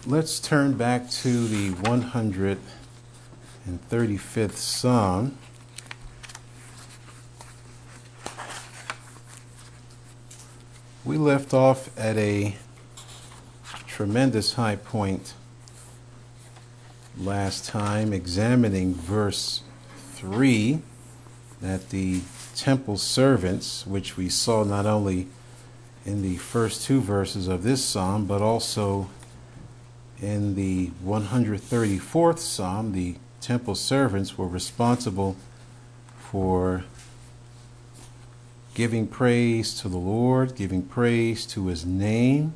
let's turn back to the 135th Psalm. We left off at a tremendous high point last time, examining verse 3, that the temple servants, which we saw not only in the first two verses of this psalm, but also in the 134th Psalm, the temple servants were responsible for giving praise to the Lord, giving praise to His name,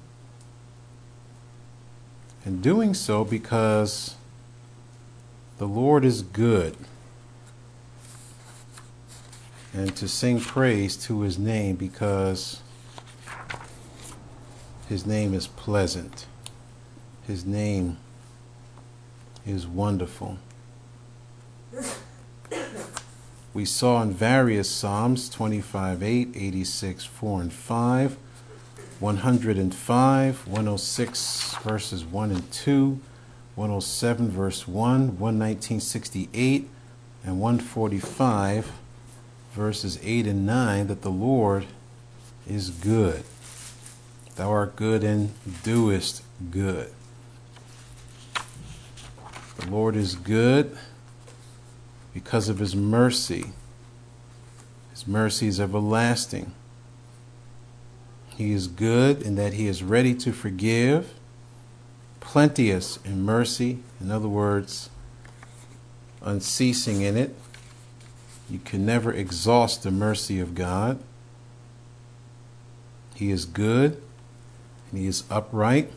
and doing so because the Lord is good, and to sing praise to His name because His name is pleasant. His name is wonderful. We saw in various Psalms, 25:8, 86:4 and 5, 105, 106 verses 1 and 2, 107 verse 1, 119:68, and 145 verses 8 and 9, that the Lord is good. Thou art good and doest good. The Lord is good because of His mercy. His mercy is everlasting. He is good in that He is ready to forgive, plenteous in mercy, in other words, unceasing in it. You can never exhaust the mercy of God. He is good and He is upright,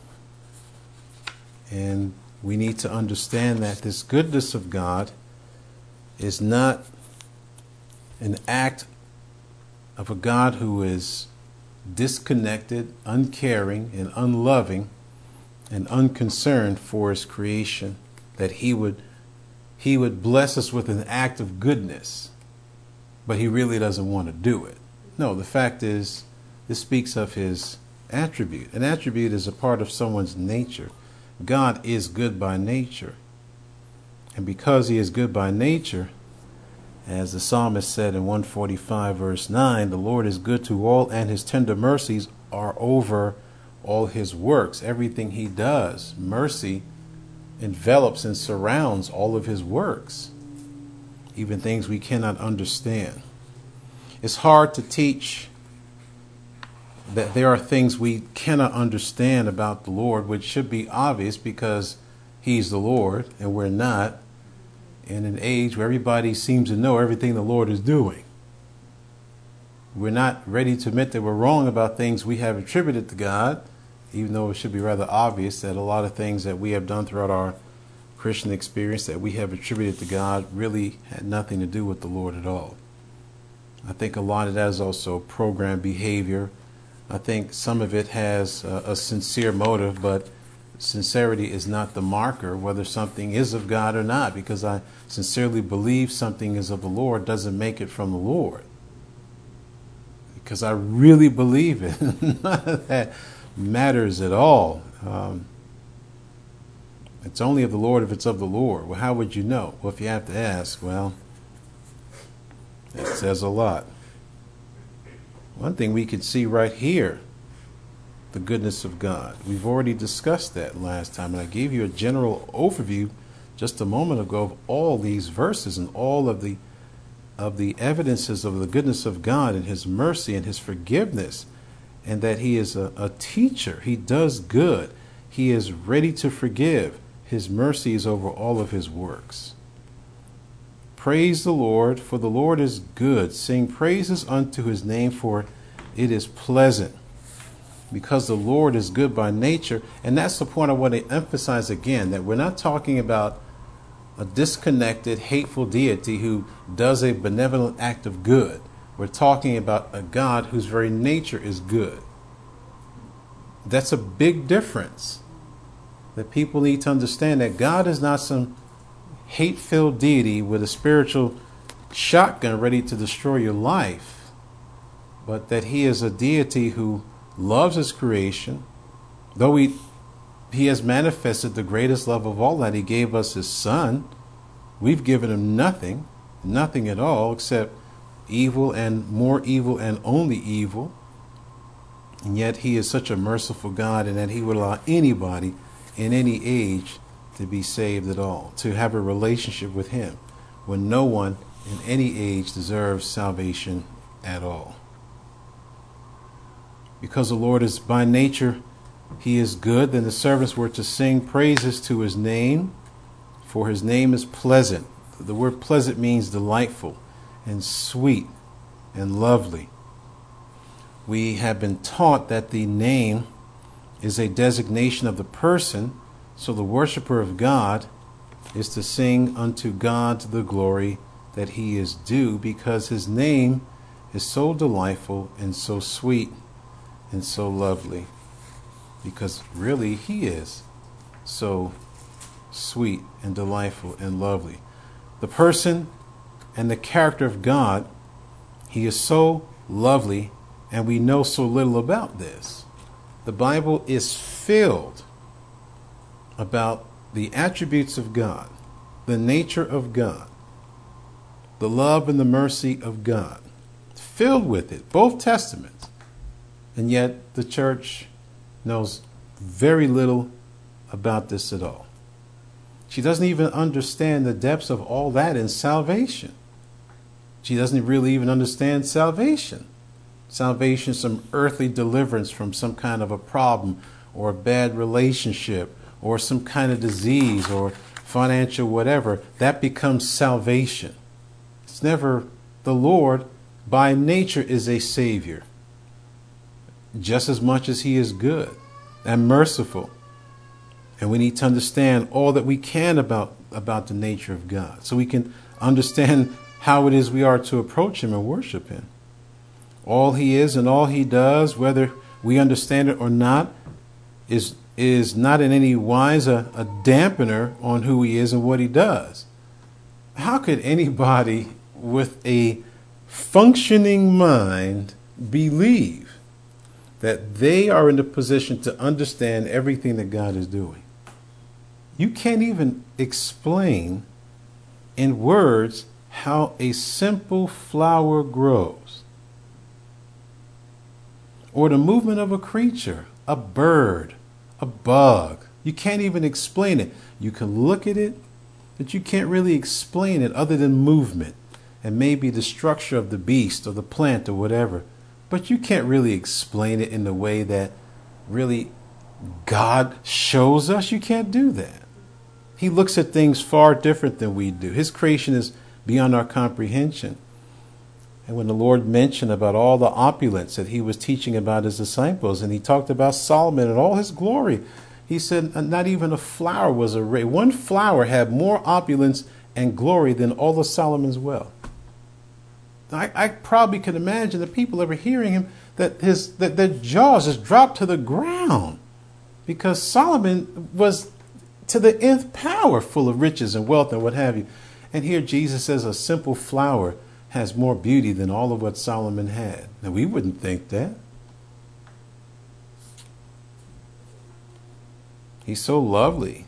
and we need to understand that this goodness of God is not an act of a God who is disconnected, uncaring, and unloving, and unconcerned for His creation, that He would bless us with an act of goodness, but He really doesn't want to do it. No, the fact is, this speaks of His attribute. An attribute is a part of someone's nature. God is good by nature. And because He is good by nature, as the psalmist said in 145 verse 9, the Lord is good to all, and His tender mercies are over all His works. Everything He does, mercy envelops and surrounds all of His works, even things we cannot understand. It's hard to teach that there are things we cannot understand about the Lord, which should be obvious because He's the Lord and we're not, in an age where everybody seems to know everything the Lord is doing. We're not ready to admit that we're wrong about things we have attributed to God, even though it should be rather obvious that a lot of things that we have done throughout our Christian experience that we have attributed to God really had nothing to do with the Lord at all. I think a lot of that is also programmed behavior. I think some of it has a sincere motive, but sincerity is not the marker whether something is of God or not. Because I sincerely believe something is of the Lord doesn't make it from the Lord. Because I really believe it. None of that matters at all. It's only of the Lord if it's of the Lord. Well, how would you know? Well, if you have to ask, well, it says a lot. One thing we could see right here, the goodness of God. We've already discussed that last time, and I gave you a general overview just a moment ago of all these verses and all of the evidences of the goodness of God and His mercy and His forgiveness, and that He is a teacher. He does good. He is ready to forgive. His mercy is over all of His works. Praise the Lord, for the Lord is good. Sing praises unto His name, for it is pleasant. Because the Lord is good by nature. And that's the point I want to emphasize again, that we're not talking about a disconnected, hateful deity who does a benevolent act of good. We're talking about a God whose very nature is good. That's a big difference. That people need to understand that God is not some hate-filled deity with a spiritual shotgun ready to destroy your life, but that He is a deity who loves His creation, though he has manifested the greatest love of all, that he gave us his son. We've given him nothing, nothing at all, except evil and more evil and only evil. And yet he is such a merciful God, and that he would allow anybody in any age to be saved at all, to have a relationship with him, when no one in any age deserves salvation at all. Because the Lord is by nature, he is good, then the servants were to sing praises to his name, for his name is pleasant. The word pleasant means delightful and sweet and lovely. We have been taught that the name is a designation of the person, so the worshiper of God is to sing unto God the glory that he is due, because his name is so delightful and so sweet and so lovely. Because really he is so sweet and delightful and lovely. The person and the character of God, he is so lovely, and we know so little about this. The Bible is filled about the attributes of God, the nature of God, the love and the mercy of God. Filled with it, both testaments. And yet the church knows very little about this at all. She doesn't even understand the depths of all that in salvation. She doesn't really even understand salvation. Salvation is some earthly deliverance from some kind of a problem or a bad relationship or some kind of disease or financial whatever. That becomes salvation. It's never the Lord. By nature is a Savior, just as much as he is good and merciful. And we need to understand all that we can about the nature of God, so we can understand how it is we are to approach him and worship him. All he is and all he does, whether we understand it or not, is not in any wise a dampener on who he is and what he does. How could anybody with a functioning mind believe that they are in the position to understand everything that God is doing? You can't even explain in words how a simple flower grows, or the movement of a creature, a bird, a bug. You can't even explain it. You can look at it, but you can't really explain it other than movement and maybe the structure of the beast or the plant or whatever. But you can't really explain it in the way that really God shows us. You can't do that. He looks at things far different than we do. His creation is beyond our comprehension. And when the Lord mentioned about all the opulence that he was teaching about his disciples, and he talked about Solomon and all his glory, he said not even a flower was arrayed. One flower had more opulence and glory than all of Solomon's wealth. I probably could imagine the people ever hearing him that their jaws just dropped to the ground, because Solomon was to the nth power full of riches and wealth and what have you. And here Jesus says a simple flower has more beauty than all of what Solomon had. Now we wouldn't think that. He's so lovely.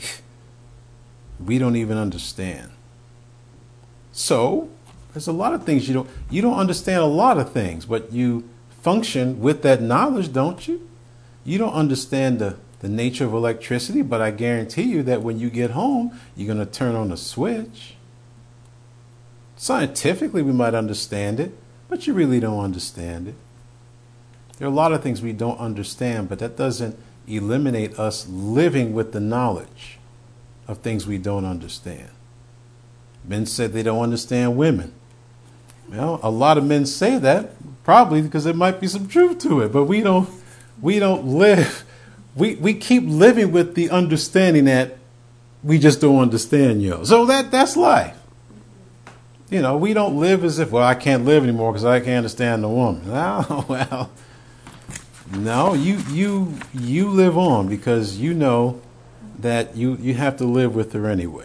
We don't even understand. So there's a lot of things you don't understand a lot of things, but you function with that knowledge, don't you? You don't understand the nature of electricity, but I guarantee you that when you get home, you're going to turn on a switch. Scientifically, we might understand it, but you really don't understand it. There are a lot of things we don't understand, but that doesn't eliminate us living with the knowledge of things we don't understand. Men said they don't understand women. Well, a lot of men say that, probably because there might be some truth to it, but we don't live. We keep living with the understanding that we just don't understand, So that's life. We don't live as if, well, I can't live anymore because I can't understand the woman. Oh, well, no, you live on because you know that you have to live with her anyway.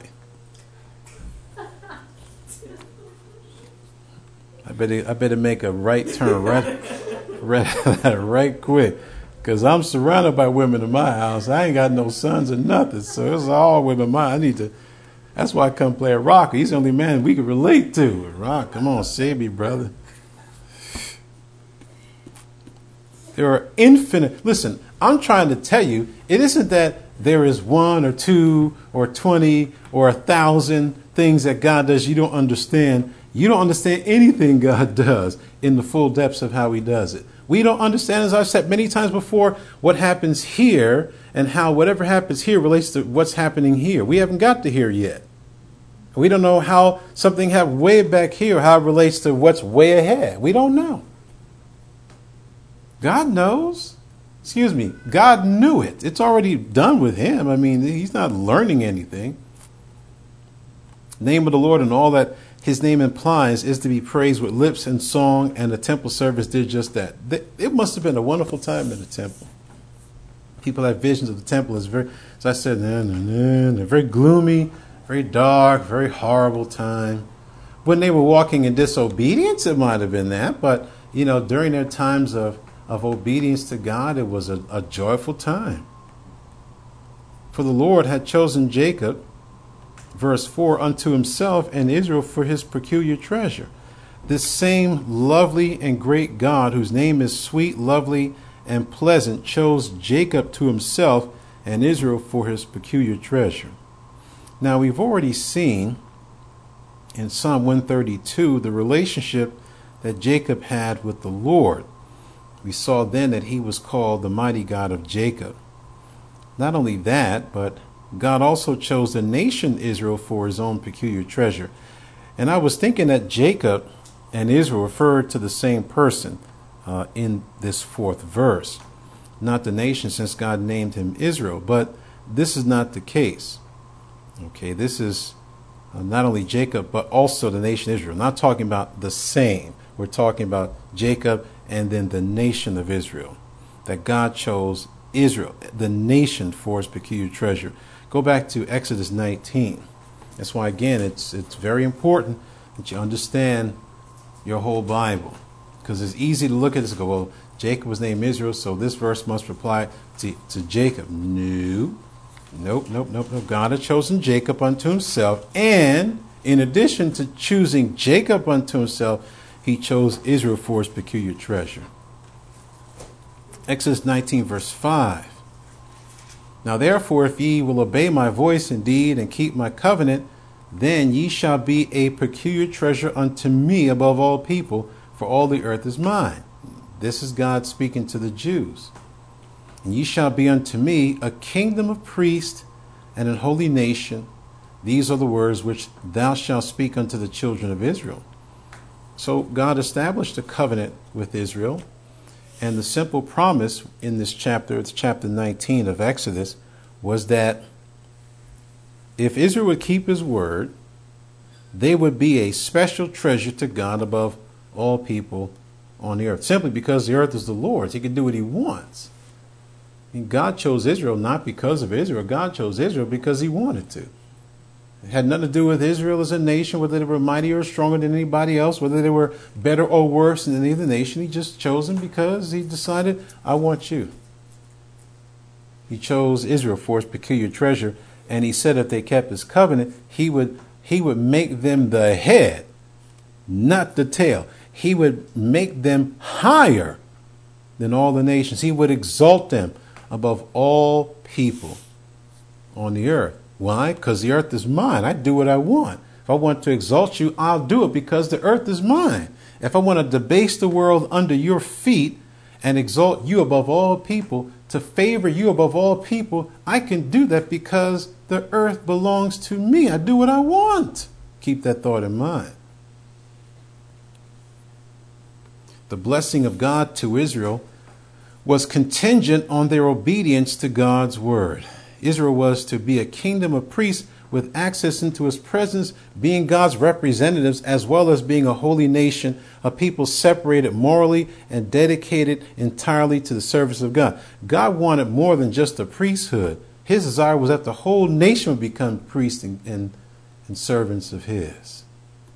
I better make a right turn right quick, Because I'm surrounded by women in my house. I ain't got no sons or nothing. So it's all women. That's why I come play at Rock. He's the only man we can relate to. Rock, come on, save me, brother. There are infinite. Listen, I'm trying to tell you, it isn't that there is 1 or 2 or 20 or 1,000 things that God does you don't understand. You don't understand anything God does in the full depths of how he does it. We don't understand, as I've said many times before, what happens here and how whatever happens here relates to what's happening here. We haven't got to here yet. We don't know how something happened way back here, how it relates to what's way ahead. We don't know. God knows. Excuse me. God knew it. It's already done with him. I mean, he's not learning anything. Name of the Lord and all that his name implies is to be praised with lips and song, and the temple service did just that. It must have been a wonderful time in the temple. People have visions of the temple as very, as I said, they're very gloomy, very dark, very horrible time. When they were walking in disobedience, it might have been that, but during their times of obedience to God, it was a joyful time. For the Lord had chosen Jacob, verse 4, unto himself, and Israel for his peculiar treasure. This same lovely and great God, whose name is sweet, lovely, and pleasant, chose Jacob to himself and Israel for his peculiar treasure. Now, we've already seen in Psalm 132 the relationship that Jacob had with the Lord. We saw then that he was called the mighty God of Jacob. Not only that, but God also chose the nation Israel for his own peculiar treasure. And I was thinking that Jacob and Israel referred to the same person in this 4th verse. Not the nation, since God named him Israel. But this is not the case. Okay, this is not only Jacob, but also the nation Israel. Not talking about the same. We're talking about Jacob and then the nation of Israel. That God chose Israel, the nation, for his peculiar treasure. Go back to Exodus 19. That's why, again, it's very important that you understand your whole Bible. Because it's easy to look at this and go, well, Jacob was named Israel, so this verse must apply to Jacob. No. Nope. God had chosen Jacob unto himself. And in addition to choosing Jacob unto himself, he chose Israel for his peculiar treasure. Exodus 19, verse 5. Now therefore, if ye will obey my voice indeed and keep my covenant, then ye shall be a peculiar treasure unto me above all people, for all the earth is mine. This is God speaking to the Jews. And ye shall be unto me a kingdom of priests and an holy nation. These are the words which thou shalt speak unto the children of Israel. So God established a covenant with Israel. And the simple promise in this chapter, it's chapter 19 of Exodus, was that if Israel would keep his word, they would be a special treasure to God above all people on the earth. Simply because the earth is the Lord's. He can do what he wants. And God chose Israel not because of Israel. God chose Israel because he wanted to. It had nothing to do with Israel as a nation, whether they were mightier or stronger than anybody else, whether they were better or worse than any other nation. He just chose them because he decided, I want you. He chose Israel for his peculiar treasure, and he said if they kept his covenant, he would make them the head, not the tail. He would make them higher than all the nations. He would exalt them above all people on the earth. Why? Because the earth is mine. I do what I want. If I want to exalt you, I'll do it because the earth is mine. If I want to debase the world under your feet and exalt you above all people, to favor you above all people, I can do that because the earth belongs to me. I do what I want. Keep that thought in mind. The blessing of God to Israel was contingent on their obedience to God's word. Israel was to be a kingdom of priests with access into his presence, being God's representatives, as well as being a holy nation, a people separated morally and dedicated entirely to the service of God. God wanted more than just a priesthood. His desire was that the whole nation would become priests and servants of his.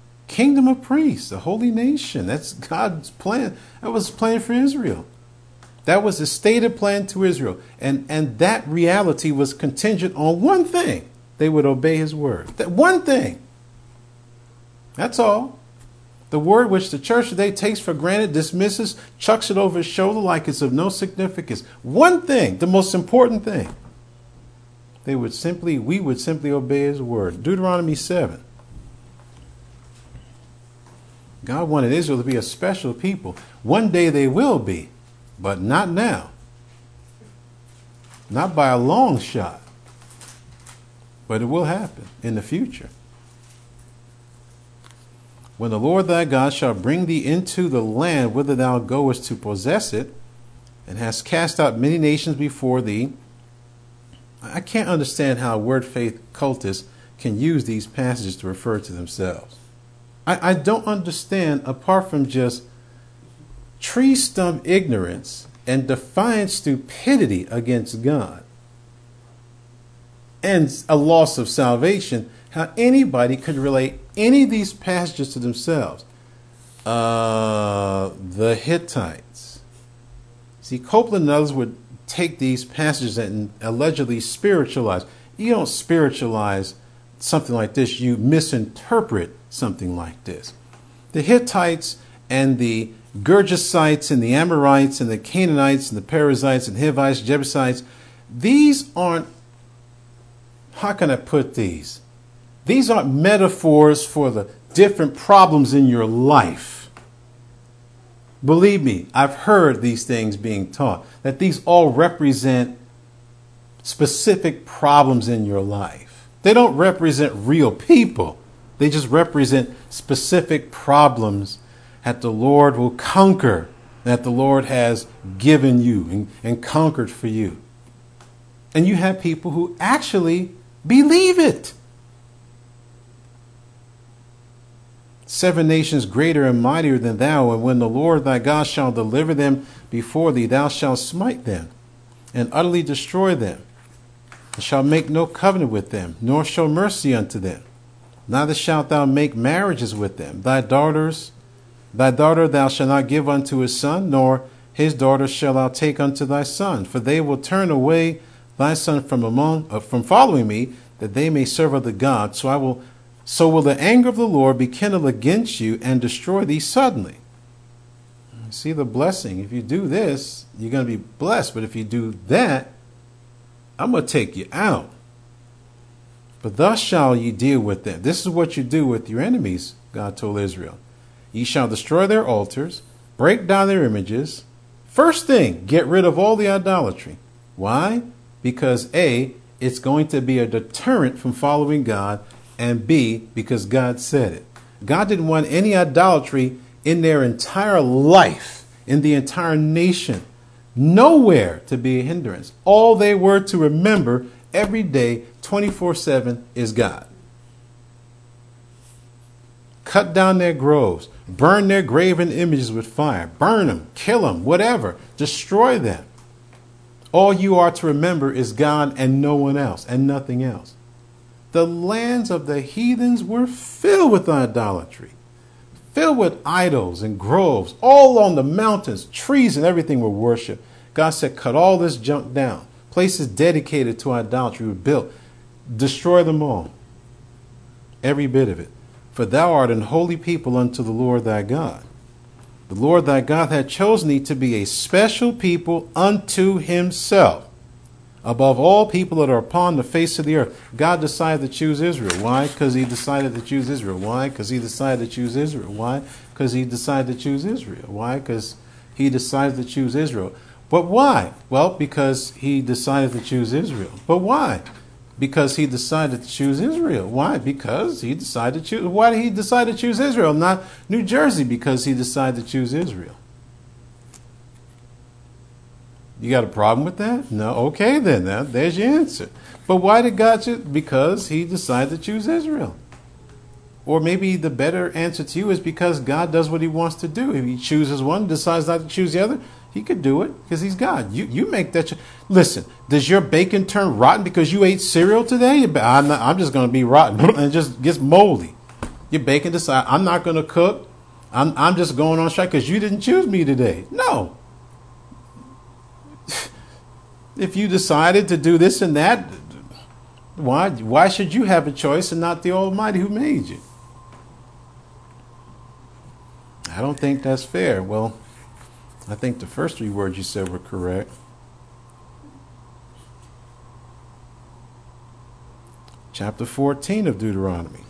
Kingdom of priests, a holy nation. That's God's plan. That was his plan for Israel. That was his stated plan to Israel. And that reality was contingent on one thing. They would obey his word. That one thing. That's all. The word which the church today takes for granted, dismisses, chucks it over his shoulder like it's of no significance. One thing, the most important thing. We would simply obey his word. Deuteronomy 7. God wanted Israel to be a special people. One day they will be, but not now. Not by a long shot. But it will happen in the future. When the Lord thy God shall bring thee into the land whither thou goest to possess it, and hast cast out many nations before thee. I can't understand how word faith cultists can use these passages to refer to themselves. I don't understand, apart from just tree stump ignorance and defiant stupidity against God and a loss of salvation, how anybody could relate any of these passages to themselves. The Hittites. See, Copeland and others would take these passages and allegedly spiritualize. You don't spiritualize something like this. You misinterpret something like this. The Hittites and the Gergesites and the Amorites and the Canaanites and the Perizzites and Hivites, Jebusites, these aren't, how can I put these? These aren't metaphors for the different problems in your life. Believe me, I've heard these things being taught, that these all represent specific problems in your life. They don't represent real people. They just represent specific problems that the Lord will conquer, that the Lord has given you and conquered for you. And you have people who actually believe it. 7 nations greater and mightier than thou, and when the Lord thy God shall deliver them before thee, thou shalt smite them and utterly destroy them, and shalt make no covenant with them, nor show mercy unto them. Neither shalt thou make marriages with them. Thy daughter thou shalt not give unto his son, nor his daughter shalt thou take unto thy son, for they will turn away thy son from following me, that they may serve other gods. So will the anger of the Lord be kindled against you and destroy thee suddenly. See the blessing. If you do this, you're going to be blessed. But if you do that, I'm going to take you out. But thus shall ye deal with them. This is what you do with your enemies, God told Israel. Ye shall destroy their altars, break down their images. First thing, get rid of all the idolatry. Why? Because A, it's going to be a deterrent from following God, and B, because God said it. God didn't want any idolatry in their entire life, in the entire nation. Nowhere to be a hindrance. All they were to remember every day, 24/7, is God. Cut down their groves. Burn their graven images with fire. Burn them. Kill them. Whatever. Destroy them. All you are to remember is God and no one else and nothing else. The lands of the heathens were filled with idolatry, filled with idols and groves, all on the mountains, trees and everything were worshipped. God said, cut all this junk down. Places dedicated to idolatry were built. Destroy them all. Every bit of it. For thou art an holy people unto the Lord thy God. The Lord thy God hath chosen thee to be a special people unto himself, above all people that are upon the face of the earth. God decided to choose Israel. Why? Because he decided to choose Israel. Why? Because he decided to choose Israel. Why? Because he decided to choose Israel. Why? Because he decided to choose Israel. But why? Well, because he decided to choose Israel. But why? Because he decided to choose Israel. Why? Because he decided to choose. Why did he decide to choose Israel? Not New Jersey, because he decided to choose Israel. You got a problem with that? No. Okay, then. There's your answer. But why did God choose? Because he decided to choose Israel. Or maybe the better answer to you is because God does what he wants to do. If he chooses one, decides not to choose the other, he could do it because he's God. You make that. Listen, does your bacon turn rotten because you ate cereal today? I'm just going to be rotten and it just gets moldy. Your bacon decide I'm not going to cook. I'm just going on strike because you didn't choose me today. No. If you decided to do this and that, why should you have a choice and not the Almighty who made you? I don't think that's fair. Well, I think the first three words you said were correct. Chapter 14 of Deuteronomy.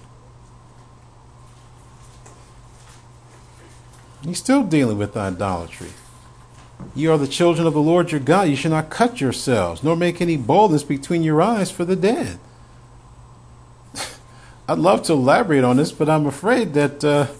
He's still dealing with idolatry. You are the children of the Lord your God. You shall not cut yourselves, nor make any boldness between your eyes for the dead. I'd love to elaborate on this, but I'm afraid that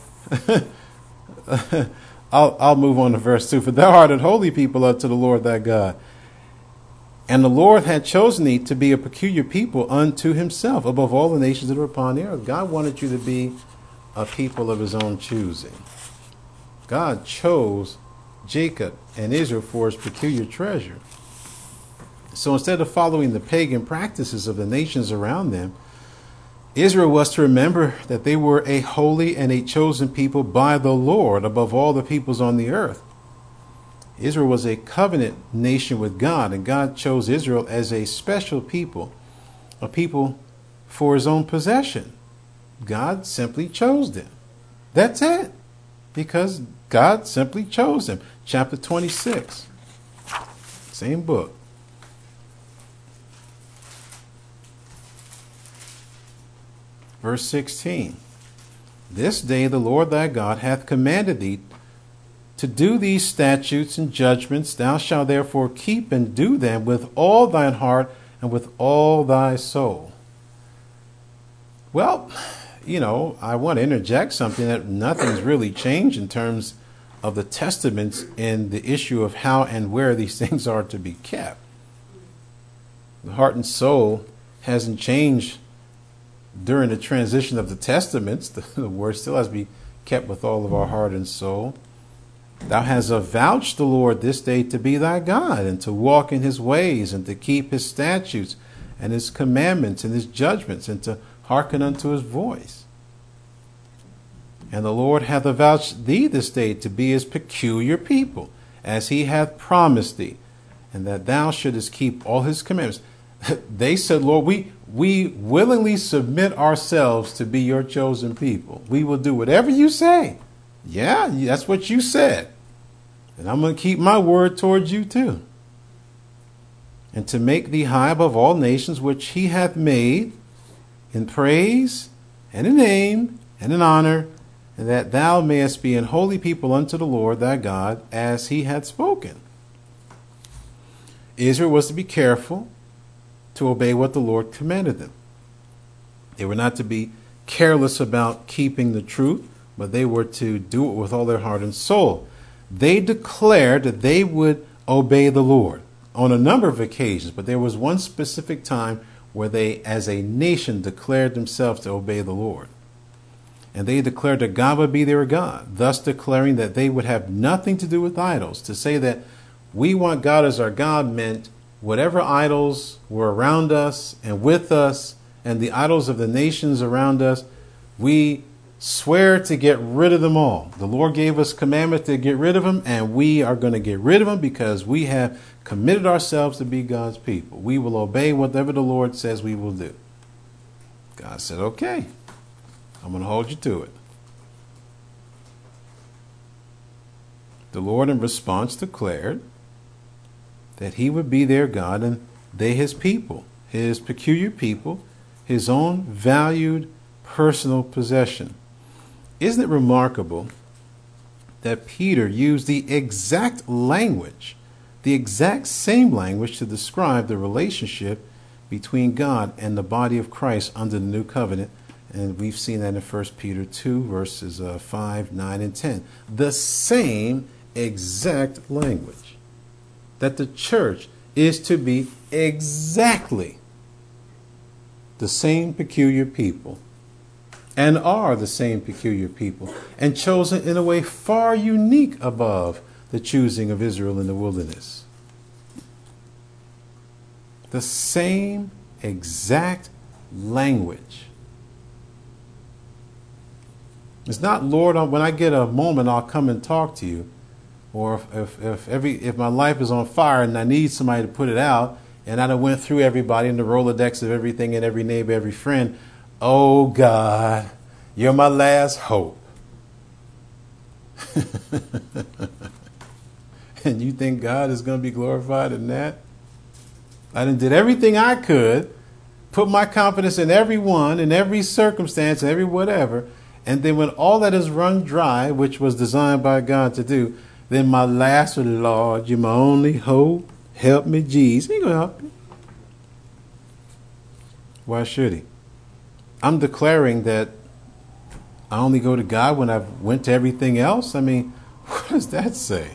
I'll move on to verse 2. For thou art an holy people unto the Lord thy God. And the Lord had chosen thee to be a peculiar people unto himself, above all the nations that are upon the earth. God wanted you to be a people of his own choosing. God chose Jacob and Israel for his peculiar treasure. So instead of following the pagan practices of the nations around them, Israel was to remember that they were a holy and a chosen people by the Lord above all the peoples on the earth. Israel was a covenant nation with God, and God chose Israel as a special people, a people for his own possession. God simply chose them. That's it. Because God simply chose them. Chapter 26. Same book. Verse 16. This day the Lord thy God hath commanded thee to do these statutes and judgments. Thou shalt therefore keep and do them with all thine heart and with all thy soul. Well, I want to interject something that nothing's really changed in terms of the testaments in the issue of how and where these things are to be kept. The heart and soul hasn't changed during the transition of the testaments. The word still has to be kept with all of our heart and soul. Thou hast avouched the Lord this day to be thy God, and to walk in his ways, and to keep his statutes, and his commandments, and his judgments, and to hearken unto his voice. And the Lord hath avouched thee this day to be his peculiar people, as he hath promised thee, and that thou shouldest keep all his commandments. They said, Lord, we willingly submit ourselves to be your chosen people. We will do whatever you say. Yeah, that's what you said. And I'm going to keep my word towards you too. And to make thee high above all nations which he hath made, in praise and in name and in honor, and that thou mayest be an holy people unto the Lord thy God, as he had spoken. Israel was to be careful to obey what the Lord commanded them. They were not to be careless about keeping the truth, but they were to do it with all their heart and soul. They declared that they would obey the Lord on a number of occasions, but there was one specific time where they, as a nation, declared themselves to obey the Lord. And they declared that God would be their God, thus declaring that they would have nothing to do with idols. To say that we want God as our God meant whatever idols were around us and with us, and the idols of the nations around us, we swear to get rid of them all. The Lord gave us commandments to get rid of them, and we are going to get rid of them because we have committed ourselves to be God's people. We will obey whatever the Lord says we will do. God said, okay, I'm going to hold you to it. The Lord in response declared that he would be their God and they his people, his peculiar people, his own valued personal possession. Isn't it remarkable that Peter used the exact language, the exact same language to describe the relationship between God and the body of Christ under the new covenant? And we've seen that in 1 Peter 2, verses 5, 9, and 10. The same exact language. That the church is to be exactly the same peculiar people, and are the same peculiar people, and chosen in a way far unique above the choosing of Israel in the wilderness. The same exact language. It's not, Lord, when I get a moment, I'll come and talk to you. or if my life is on fire and I need somebody to put it out, and I done went through everybody in the Rolodex of everything and every neighbor, every friend, oh God, you're my last hope. And you think God is going to be glorified in that? I done did everything I could, put my confidence in everyone, in every circumstance, every whatever, and then when all that is run dry, which was designed by God to do, then my last, Lord, you're my only hope. Help me, Jesus. He ain't gonna help me. Why should he? I'm declaring that I only go to God when I've went to everything else. I mean, what does that say?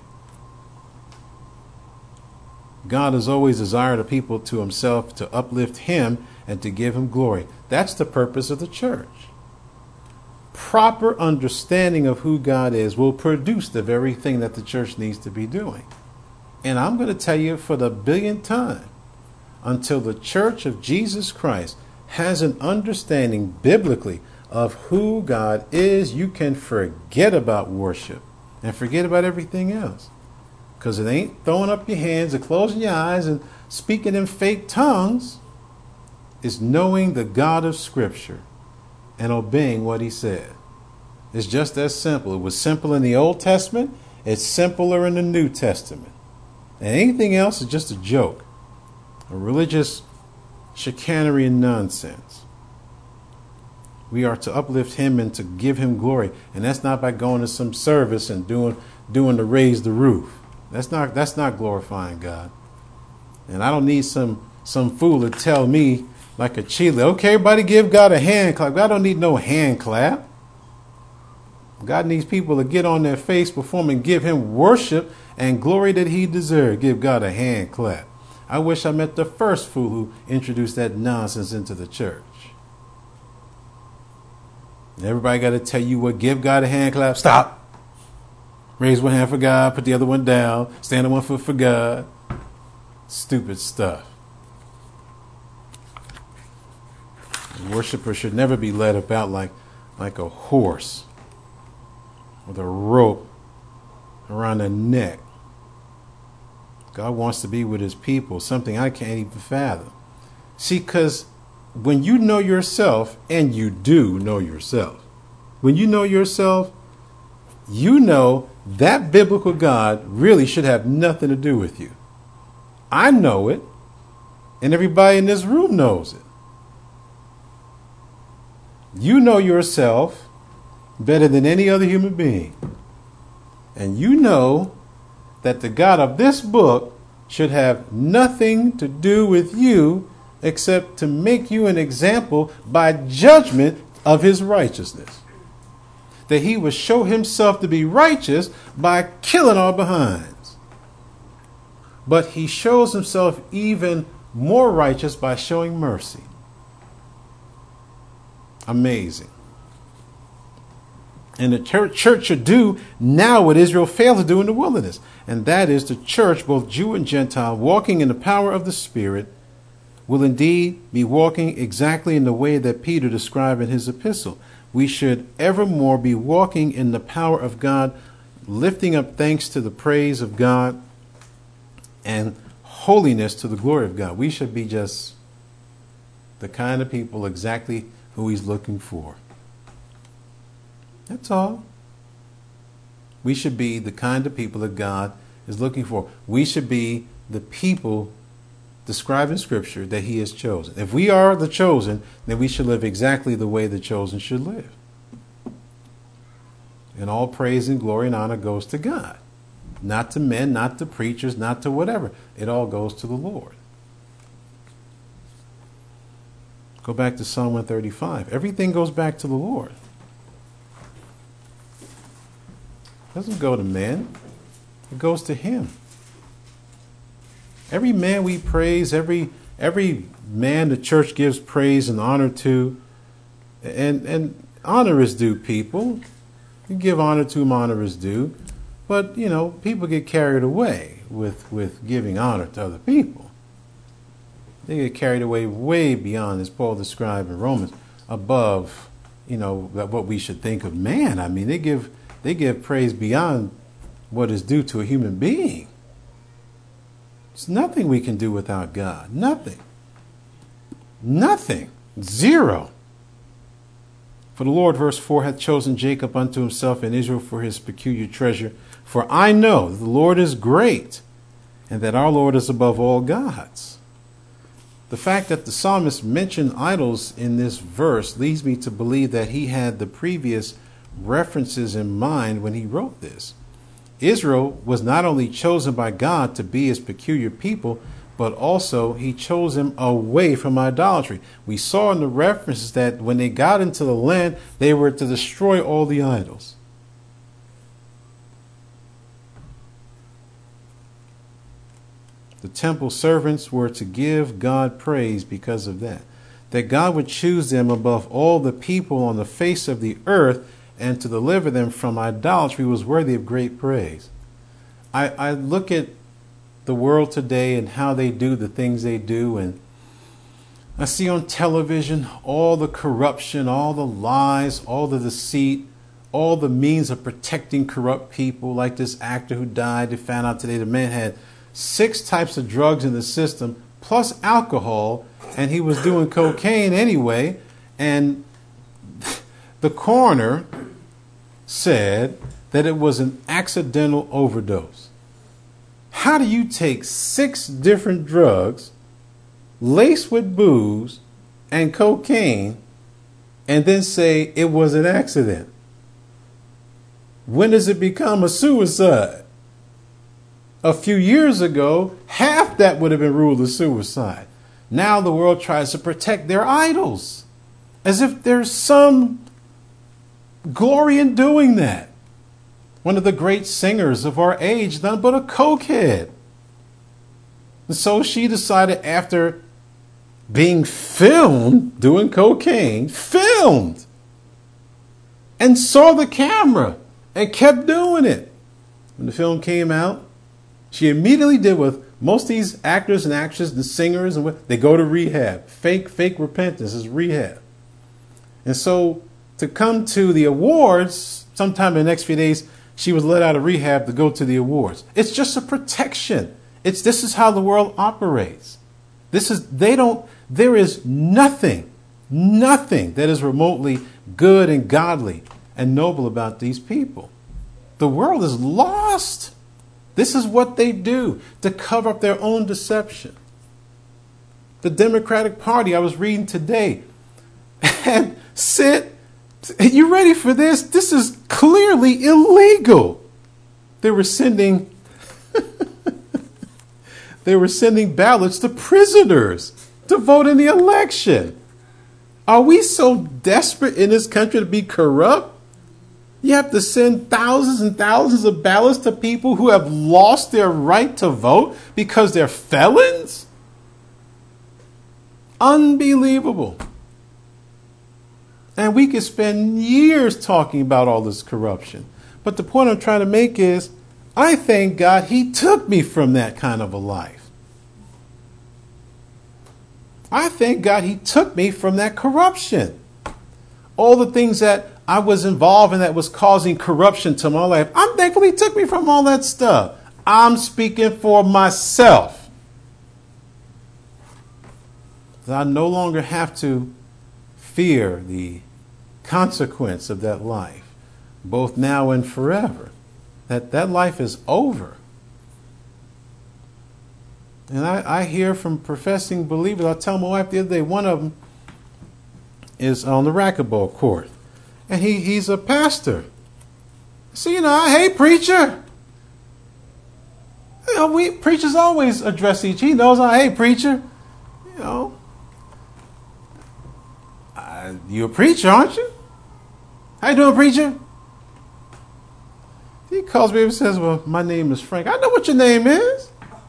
God has always desired a people to himself, to uplift him and to give him glory. That's the purpose of the church. Proper understanding of who God is will produce the very thing that the church needs to be doing. And I'm going to tell you for the billionth time, until the church of Jesus Christ has an understanding biblically of who God is, you can forget about worship and forget about everything else. Because it ain't throwing up your hands and closing your eyes and speaking in fake tongues. It's knowing the God of Scripture and obeying what he said. It's just that simple. It was simple in the Old Testament. It's simpler in the New Testament. And anything else is just a joke, a religious chicanery and nonsense. We are to uplift him and to give him glory. And that's not by going to some service and doing to raise the roof. That's not glorifying God. And I don't need some fool to tell me like a Chile, okay, everybody give God a hand clap. God don't need no hand clap. God needs people to get on their face before him and give him worship and glory that he deserves. Give God a hand clap. I wish I met the first fool who introduced that nonsense into the church. Everybody got to tell you what, give God a hand clap. Stop. Raise one hand for God, put the other one down, stand on one foot for God. Stupid stuff. A worshiper should never be led about like a horse with a rope around their neck. God wants to be with his people, something I can't even fathom. See, because when you know yourself, and you do know yourself, when you know yourself, you know that biblical God really should have nothing to do with you. I know it, and everybody in this room knows it. You know yourself better than any other human being. And you know that the God of this book should have nothing to do with you except to make you an example by judgment of his righteousness. That he would show himself to be righteous by killing our behinds. But he shows himself even more righteous by showing mercy. Amazing. And the church should do now what Israel failed to do in the wilderness. And that is the church, both Jew and Gentile, walking in the power of the Spirit, will indeed be walking exactly in the way that Peter described in his epistle. We should evermore be walking in the power of God, lifting up thanks to the praise of God and holiness to the glory of God. We should be just the kind of people exactly who he's looking for. That's all. We should be the kind of people that God is looking for. We should be the people described in Scripture that he has chosen. If we are the chosen, then we should live exactly the way the chosen should live. And all praise and glory and honor goes to God. Not to men, not to preachers, not to whatever. It all goes to the Lord. Go back to Psalm 135. Everything goes back to the Lord. It doesn't go to men. It goes to him. Every man we praise, every man the church gives praise and honor to, and honor is due, people. You give honor to whom honor is due. But, people get carried away with giving honor to other people. They get carried away way beyond, as Paul described in Romans, above, what we should think of man. I mean, they give praise beyond what is due to a human being. There's nothing we can do without God. Nothing. Nothing. Zero. For the Lord, verse 4, hath chosen Jacob unto himself and Israel for his peculiar treasure. For I know that the Lord is great, and that our Lord is above all gods. The fact that the psalmist mentioned idols in this verse leads me to believe that he had the previous references in mind when he wrote this. Israel was not only chosen by God to be his peculiar people, but also he chose them away from idolatry. We saw in the references that when they got into the land, they were to destroy all the idols. The temple servants were to give God praise because of that. That God would choose them above all the people on the face of the earth and to deliver them from idolatry was worthy of great praise. I look at the world today and how they do the things they do, and I see on television all the corruption, all the lies, all the deceit, all the means of protecting corrupt people. Like this actor who died, they found out today the man had 6 types of drugs in the system plus alcohol, and he was doing cocaine anyway, and the coroner said that it was an accidental overdose. How do you take 6 different drugs laced with booze and cocaine and then say it was an accident? When does it become a suicide? A few years ago, half that would have been ruled as suicide. Now the world tries to protect their idols as if there's some glory in doing that. One of the great singers of our age, none but a cokehead. And so she decided, after being filmed doing cocaine, filmed, and saw the camera and kept doing it. When the film came out, she immediately did what most of these actors and actresses, the singers, and they go to rehab. Fake repentance is rehab. And so to come to the awards, sometime in the next few days, she was let out of rehab to go to the awards. It's just a protection. This is how the world operates. There is nothing that is remotely good and godly and noble about these people. The world is lost. This is what they do to cover up their own deception. The Democratic Party, I was reading today, and you ready for this? This is clearly illegal. They were sending ballots to prisoners to vote in the election. Are we so desperate in this country to be corrupt? You have to send thousands and thousands of ballots to people who have lost their right to vote because they're felons? Unbelievable. And we could spend years talking about all this corruption. But the point I'm trying to make is, I thank God he took me from that kind of a life. I thank God he took me from that corruption. All the things that I was involved in that was causing corruption to my life, I'm thankful he took me from all that stuff. I'm speaking for myself. I no longer have to fear the consequence of that life, both now and forever. That life is over. And I hear from professing believers. I tell my wife the other day, one of them is on the racquetball court, and he's a pastor. So, hey, preacher. We preachers always address each other. He knows, hey, preacher. You a preacher, aren't you? How you doing, preacher? He calls me and says, well, my name is Frank. I know what your name is.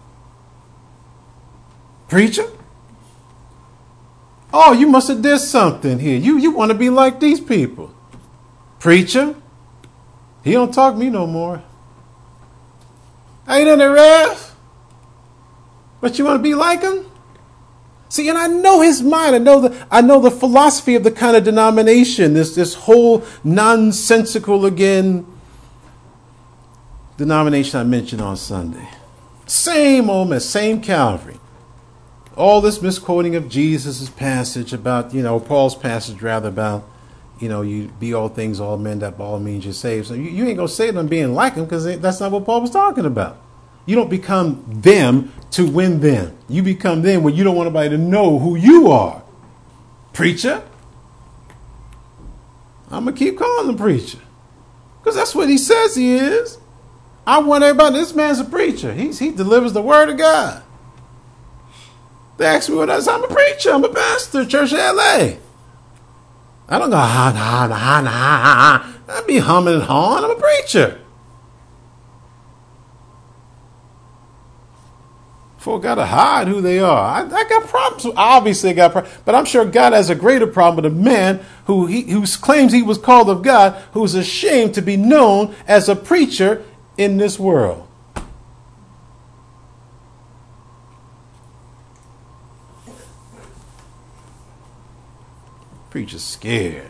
Preacher? Oh, you must have did something here. You want to be like these people. Preacher? He don't talk to me no more. How you doing there, Rev? But you want to be like him? See, and I know his mind. I know the philosophy of the kind of denomination. This whole nonsensical, again, denomination I mentioned on Sunday. Same old mess, same Calvary. All this misquoting of Jesus' passage about, Paul's passage rather about, you be all things, all men, that by all means you're saved. So you ain't going to say them being like them, because that's not what Paul was talking about. You don't become them to win them. You become them when you don't want anybody to know who you are. Preacher. I'm going to keep calling him preacher, because that's what he says he is. I want everybody, this man's a preacher. He delivers the word of God. They ask me what I say. I'm a preacher. I'm a pastor, Church of LA. I don't go, I be humming and hawing. I'm a preacher. Folk got to hide who they are. I got problems. Obviously, I got problems. But I'm sure God has a greater problem with a man who claims he was called of God, who's ashamed to be known as a preacher in this world. Preacher's scared.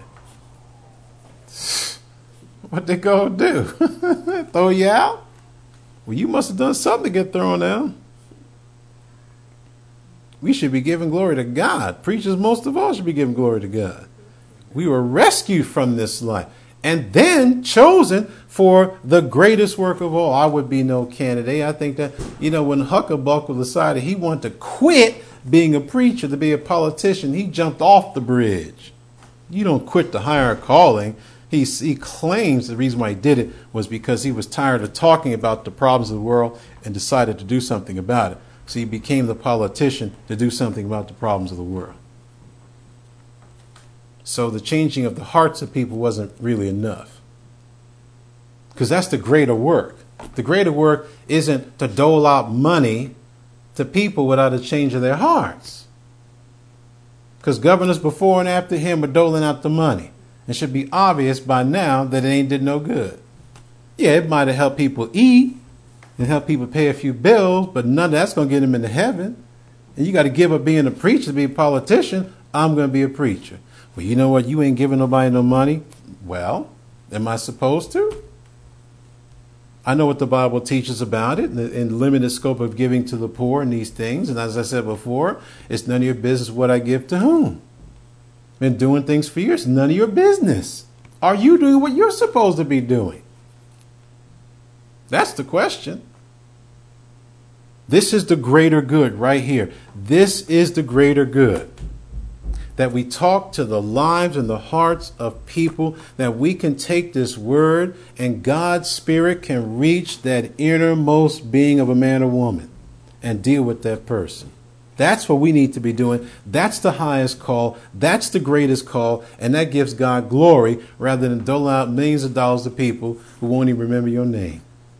What they gonna do? Throw you out? Well, you must have done something to get thrown out. We should be giving glory to God. Preachers, most of all, should be giving glory to God. We were rescued from this life and then chosen for the greatest work of all. I would be no candidate. I think that, when Huckabuck decided he wanted to quit being a preacher to be a politician, he jumped off the bridge. You don't quit the higher calling. He claims the reason why he did it was because he was tired of talking about the problems of the world and decided to do something about it. So he became the politician to do something about the problems of the world. So the changing of the hearts of people wasn't really enough, because that's the greater work. The greater work isn't to dole out money to people without a change of their hearts. Because governors before and after him were doling out the money. It should be obvious by now that it ain't did no good. Yeah, it might have helped people eat and help people pay a few bills, but none of that's going to get them into heaven. And you got to give up being a preacher to be a politician. I'm going to be a preacher. Well, you know what? You ain't giving nobody no money. Well, am I supposed to? I know what the Bible teaches about it, and the limited scope of giving to the poor and these things. And as I said before, it's none of your business what I give to whom. Been doing things for years. None of your business. Are you doing what you're supposed to be doing? That's the question. This is the greater good right here. This is the greater good. That we talk to the lives and the hearts of people, that we can take this word and God's Spirit can reach that innermost being of a man or woman and deal with that person. That's what we need to be doing. That's the highest call. That's the greatest call. And that gives God glory rather than dole out millions of dollars to people who won't even remember your name.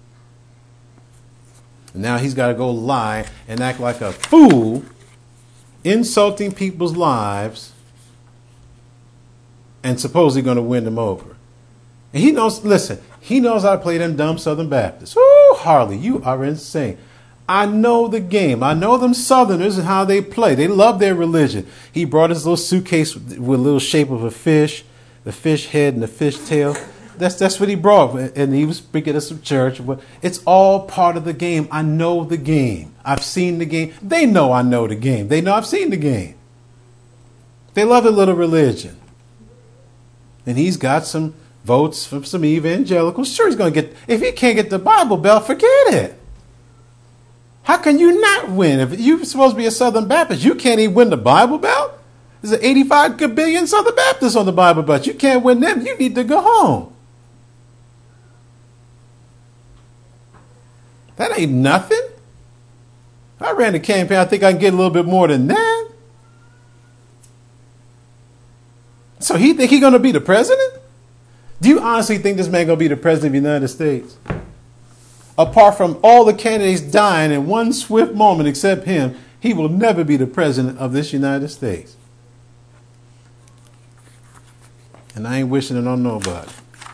And now he's got to go lie and act like a fool, insulting people's lives, and supposedly going to win them over. And he knows, listen, he knows how to play them dumb Southern Baptists. Ooh, Harley, you are insane. I know the game. I know them Southerners and how they play. They love their religion. He brought his little suitcase with a little shape of a fish, the fish head and the fish tail. That's what he brought. And he was speaking at some church. It's all part of the game. I know the game. I've seen the game. They know I know the game. They know I've seen the game. They love their little religion. And he's got some votes from some evangelicals. Sure, he's going to get, if he can't get the Bible Belt, forget it. How can you not win? If you're supposed to be a Southern Baptist, you can't even win the Bible Belt? There's 85 billion Southern Baptists on the Bible Belt. You can't win them. You need to go home. That ain't nothing. I ran the campaign. I think I can get a little bit more than that. So he think he's going to be the president? Do you honestly think this man going to be the president of the United States? Apart from all the candidates dying in one swift moment except him, he will never be the president of this United States. And I ain't wishing it on nobody.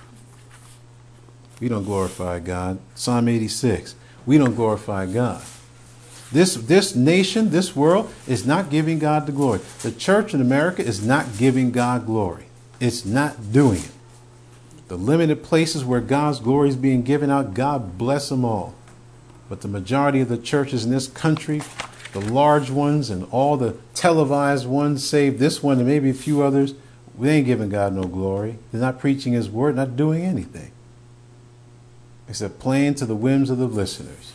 We don't glorify God. Psalm 86. We don't glorify God. This nation, this world is not giving God the glory. The church in America is not giving God glory. It's not doing it. The limited places where God's glory is being given out, God bless them all. But the majority of the churches in this country, the large ones and all the televised ones, save this one and maybe a few others, we ain't giving God no glory. They're not preaching his word, not doing anything, except playing to the whims of the listeners.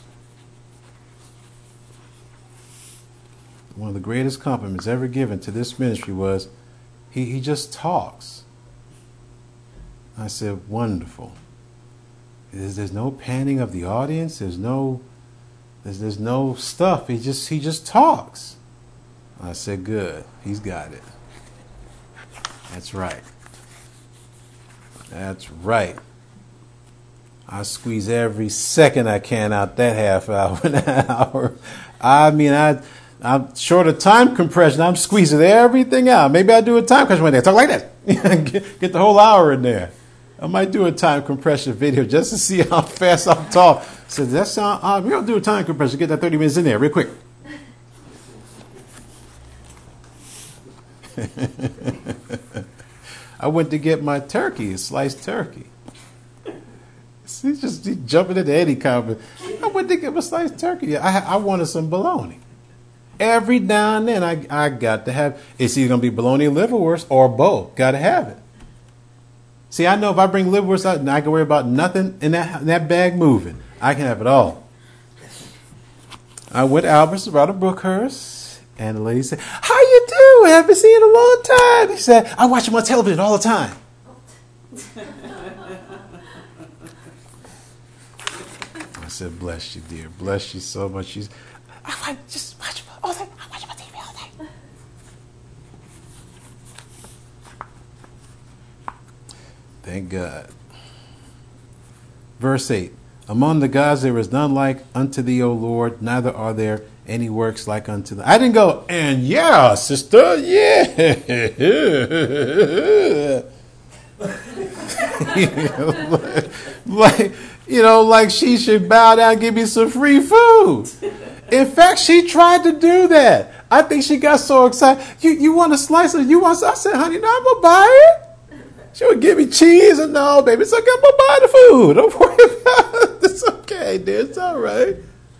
One of the greatest compliments ever given to this ministry was, he just talks. I said, wonderful. There's no panning of the audience. There's no stuff. He just talks. I said, good. He's got it. That's right. That's right. I squeeze every second I can out that half hour, an hour. I mean, I'm short of time compression. I'm squeezing everything out. Maybe I do a time compression one day. Talk like that. Get the whole hour in there. I might do a time compression video just to see how fast I'll talk. So does that sound odd? We're going to do a time compression. Get that 30 minutes in there real quick. I went to get my turkey, a sliced turkey. He's jumping into any comment. I went to get my sliced turkey. I wanted some bologna. Every now and then I got to have, it's either going to be bologna or liverwurst or both. Got to have it. See, I know if I bring liverwurst out, and I can worry about nothing in that bag moving. I can have it all. I went to Albert's around the Brookhurst, and the lady said, "How you doing? I haven't seen you in a long time." He said, "I watch him on television all the time." I said, "Bless you, dear. Bless you so much." I just watch him all the time. I watch him on TV all the time. Thank God. Verse 8. Among the gods there is none like unto thee, O Lord, neither are there any works like unto thee. I didn't go, and yeah, sister, yeah. like she should bow down and give me some free food. In fact, she tried to do that. I think she got so excited. You want a slice of, I said, honey, no, I'm going to buy it. She would give me cheese and no, baby, it's okay, I'm going to buy the food. Don't worry about it. It's okay, dear. It's all right.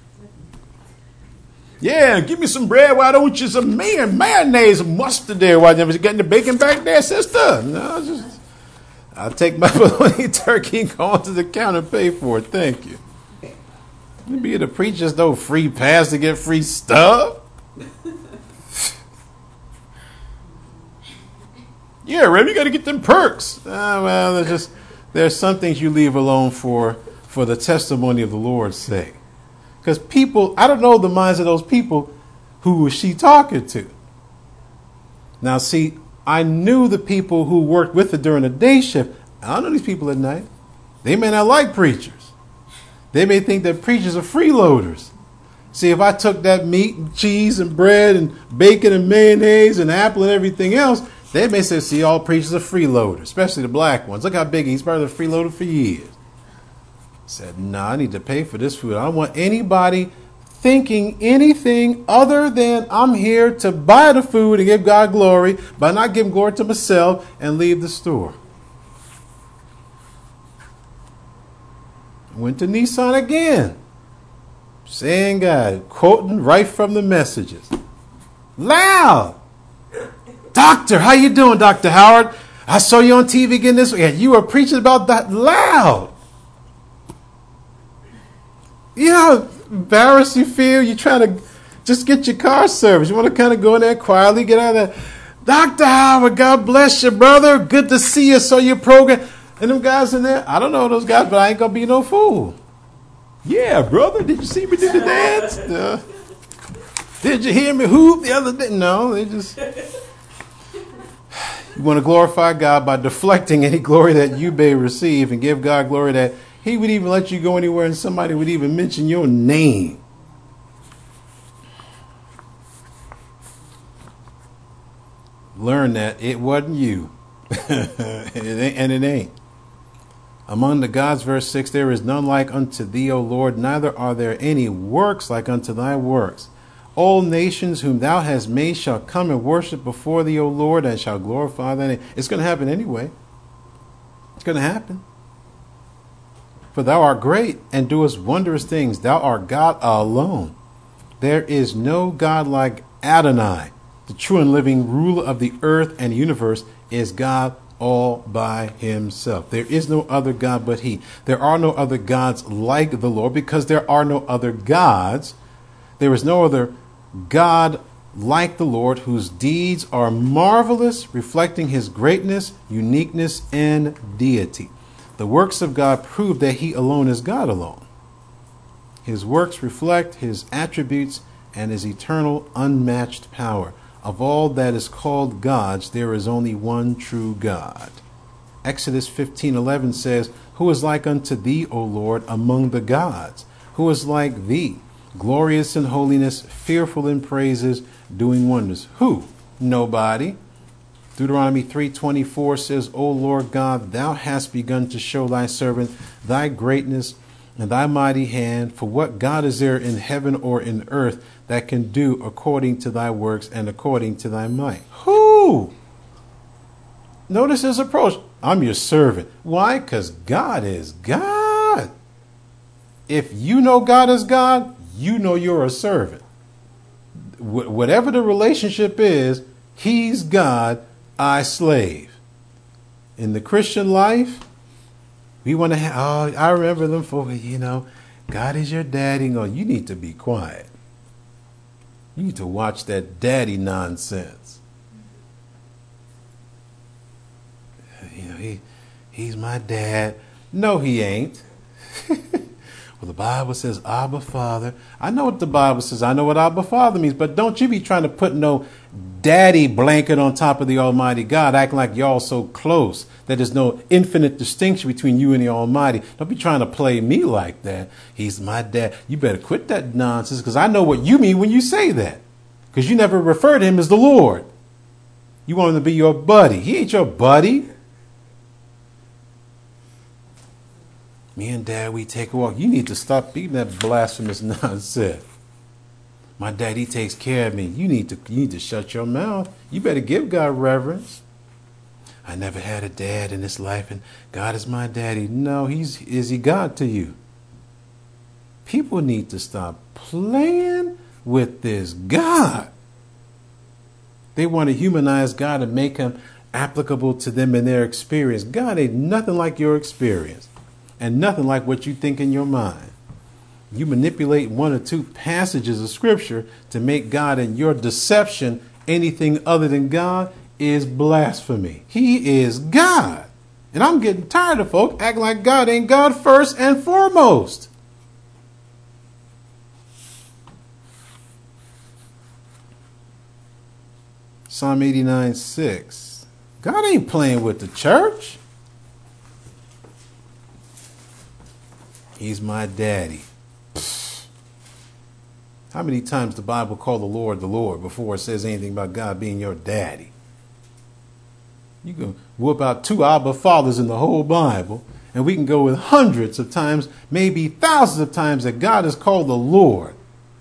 Yeah, give me some bread. Why don't you some mayonnaise and mustard there? Why never getting the bacon back there, sister? No, I'll take my bologna turkey and go on to the counter and pay for it. Thank you. Maybe the preachers no free pass to get free stuff. Yeah, Rev, you got to get them perks. Well, there's some things you leave alone for the testimony of the Lord's sake. Because people, I don't know the minds of those people who was she talking to. Now, see, I knew the people who worked with her during the day shift. I don't know these people at night. They may not like preachers. They may think that preachers are freeloaders. See, if I took that meat and cheese and bread and bacon and mayonnaise and apple and everything else, they may say, see, all preachers are freeloaders, especially the black ones. Look how big he's probably been freeloader for years. I said, no, I need to pay for this food. I don't want anybody thinking anything other than I'm here to buy the food and give God glory, but not give glory to myself and leave the store. I went to Nissan again. Saying God, quoting right from the messages. Loud. Doctor, how you doing, Dr. Howard? I saw you on TV again this week. You were preaching about that loud. You know how embarrassed you feel? You're trying to just get your car serviced. You want to kind of go in there quietly, get out of there. Dr. Howard, God bless you, brother. Good to see you. Saw your program. And them guys in there, I don't know those guys, but I ain't going to be no fool. Yeah, brother, did you see me do the dance? Did you hear me hoop the other day? No, they just... You want to glorify God by deflecting any glory that you may receive and give God glory that he would even let you go anywhere and somebody would even mention your name. Learn that it wasn't you. and it ain't. Among the gods, verse 6, there is none like unto thee, O Lord, neither are there any works like unto thy works. All nations whom thou hast made shall come and worship before thee, O Lord, and shall glorify thy name. It's going to happen anyway. going to happen. For thou art great and doest wondrous things. Thou art God alone. There is no God like Adonai. The true and living ruler of the earth and universe is God all by himself. There is no other God but he. There are no other gods like the Lord, because there are no other gods. There is no other God like the Lord, whose deeds are marvelous, reflecting his greatness, uniqueness, and deity. The works of God prove that he alone is God alone. His works reflect his attributes and his eternal, unmatched power. Of all that is called gods, there is only one true God. Exodus 15:11 says, Who is like unto thee, O Lord, among the gods? Who is like thee, glorious in holiness, fearful in praises, doing wonders? Who? Nobody. Deuteronomy 3:24 says, O Lord God, thou hast begun to show thy servant thy greatness and thy mighty hand. For what God is there in heaven or in earth that can do according to thy works and according to thy might? Who? Notice his approach. I'm your servant. Why? Because God is God. If you know God is God, you know you're a servant. Whatever the relationship is, he's God, I slave. In the Christian life, we want to have, I remember them for, God is your daddy. No, you need to be quiet. You need to watch that daddy nonsense. He's my dad. No, he ain't. Well, the Bible says Abba Father. I know what the Bible says. I know what Abba Father means. But don't you be trying to put no daddy blanket on top of the Almighty God, acting like y'all so close that there's no infinite distinction between you and the Almighty. Don't be trying to play me like that. He's my dad. You better quit that nonsense, because I know what you mean when you say that. Because you never refer to him as the Lord. You want him to be your buddy. He ain't your buddy. Me and Dad, we take a walk. You need to stop beating that blasphemous nonsense. My daddy takes care of me. You need to shut your mouth. You better give God reverence. I never had a dad in this life, and God is my daddy. No, is he God to you? People need to stop playing with this God. They want to humanize God and make him applicable to them in their experience. God ain't nothing like your experience. And nothing like what you think in your mind. You manipulate one or two passages of scripture to make God in your deception anything other than God is blasphemy. He is God. And I'm getting tired of folk acting like God ain't God first and foremost. Psalm 89:6. God ain't playing with the church. He's my daddy. Pfft. How many times the Bible call the Lord before it says anything about God being your daddy? You can whoop out 2 Abba fathers in the whole Bible, and we can go with hundreds of times, maybe thousands of times, that God is called the Lord.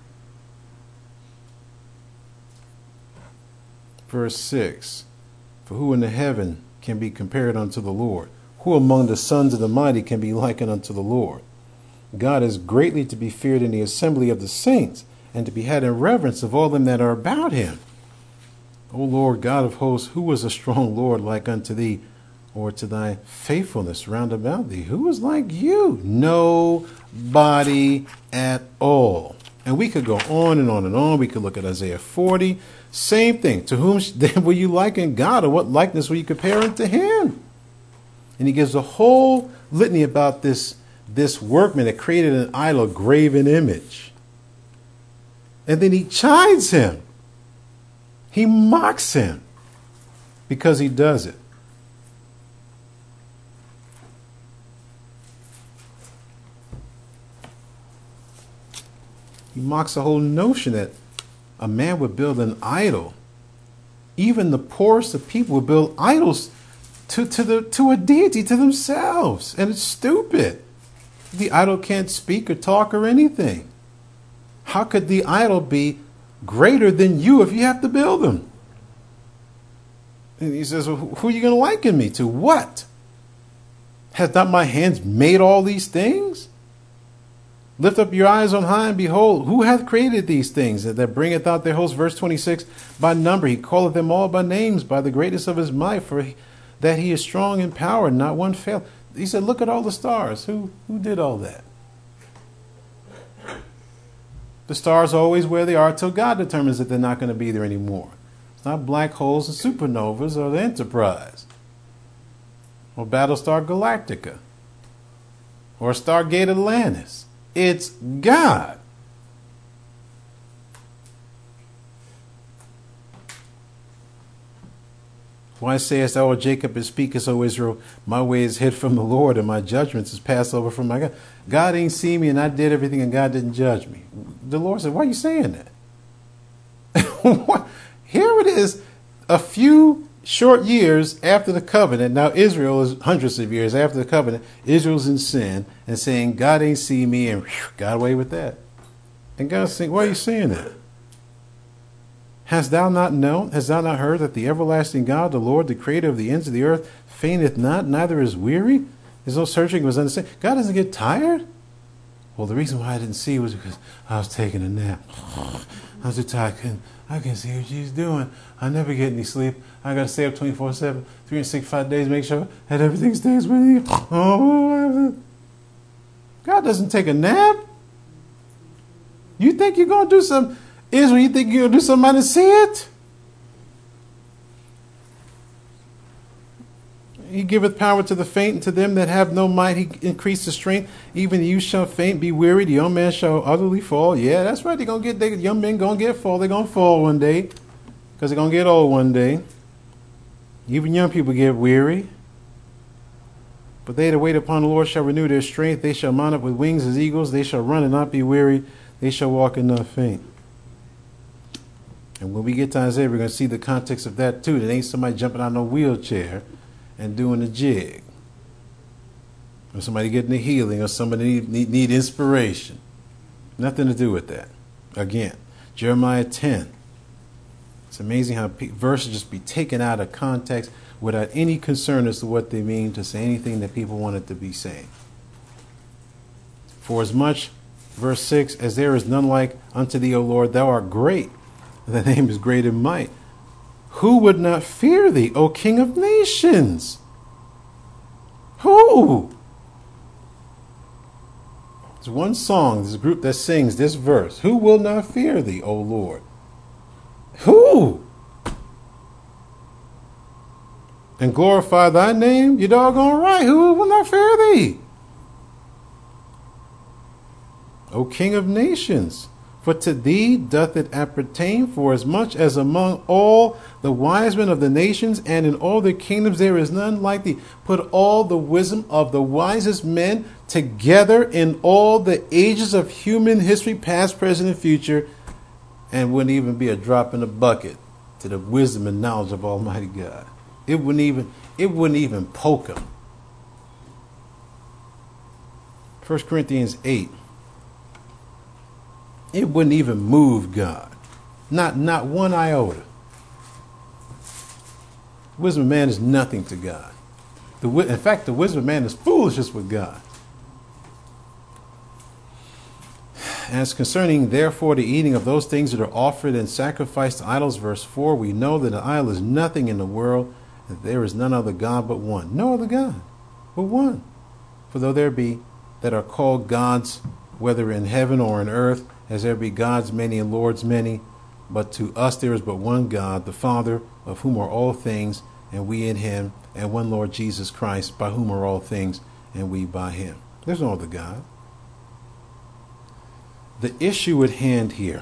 Verse 6. For who in the heaven can be compared unto the Lord? Who among the sons of the mighty can be likened unto the Lord? God is greatly to be feared in the assembly of the saints, and to be had in reverence of all them that are about him. O Lord God of hosts, who is a strong Lord like unto thee, or to thy faithfulness round about thee? Who is like you? Nobody at all. And we could go on and on and on. We could look at Isaiah 40. Same thing. To whom then will you liken God, or what likeness will you compare unto him? And he gives a whole litany about this workman that created an idol, graven image. And then he chides him. He mocks him because he does it. He mocks the whole notion that a man would build an idol. Even the poorest of people would build idols to a deity, to themselves. And it's stupid. The idol can't speak or talk or anything. How could the idol be greater than you if you have to build them? And he says, well, who are you going to liken me to? What? Has not my hands made all these things? Lift up your eyes on high and behold, who hath created these things that bringeth out their host? Verse 26, by number he calleth them all by names, by the greatness of his might, for that he is strong in power, not one fail. He said, look at all the stars. Who did all that? The stars are always where they are till God determines that they're not going to be there anymore. It's not black holes and supernovas or the Enterprise or Battlestar Galactica or Stargate Atlantis. It's God. Why sayest thou, O Jacob, and speakest, O Israel, my way is hid from the Lord, and my judgments is passed over from my God? God ain't seen me, and I did everything, and God didn't judge me. The Lord said, why are you saying that? Here it is, a few short years after the covenant. Now Israel is hundreds of years after the covenant. Israel's in sin and saying, God ain't seen me, and got away with that. And God's saying, why are you saying that? Hast thou not known, hast thou not heard that the everlasting God, the Lord, the creator of the ends of the earth, fainteth not, neither is weary? There's no searching, was understanding. God doesn't get tired? Well, the reason why I didn't see was because I was taking a nap. I was too tired. I can't see what she's doing. I never get any sleep. I got to stay up 24/7, 365 days, make sure that everything stays with you. Oh, God doesn't take a nap. You think you're going to do something? Israel, you think you're going to do something to see it? He giveth power to the faint, and to them that have no might he increaseth strength. Even you shall faint, be weary. The young man shall utterly fall. Yeah, that's right. Young men going to get fall. They're going to fall one day because they're going to get old one day. Even young people get weary. But they that wait upon the Lord shall renew their strength. They shall mount up with wings as eagles. They shall run and not be weary. They shall walk and not faint. And when we get to Isaiah, we're going to see the context of that too. It ain't somebody jumping out in a wheelchair and doing a jig, or somebody getting a healing, or somebody need inspiration. Nothing to do with that. Again, Jeremiah 10. It's amazing how verses just be taken out of context without any concern as to what they mean to say anything that people want it to be saying. For as much, verse 6, as there is none like unto thee, O Lord, thou art great. Thy name is great in might. Who would not fear thee, O King of nations? Who? There's one song, there's a group that sings this verse. Who will not fear thee, O Lord? Who? And glorify thy name? You doggone right. Who will not fear thee? O King of nations. For to thee doth it appertain, for as much as among all the wise men of the nations and in all their kingdoms there is none like thee. Put all the wisdom of the wisest men together in all the ages of human history, past, present, and future, and wouldn't even be a drop in the bucket to the wisdom and knowledge of Almighty God. It wouldn't even poke him. 1 Corinthians 8. It wouldn't even move God. Not one iota. Wisdom of man is nothing to God. In fact, the wisdom of man is foolishness with God. As concerning, therefore, the eating of those things that are offered and sacrificed to idols, verse 4, we know that an idol is nothing in the world, that there is none other God but one. No other God but one. For though there be that are called gods, whether in heaven or in earth, as there be gods many and lords many, but to us there is but one God, the Father, of whom are all things, and we in him, and one Lord Jesus Christ, by whom are all things, and we by him. There's no other God. The issue at hand here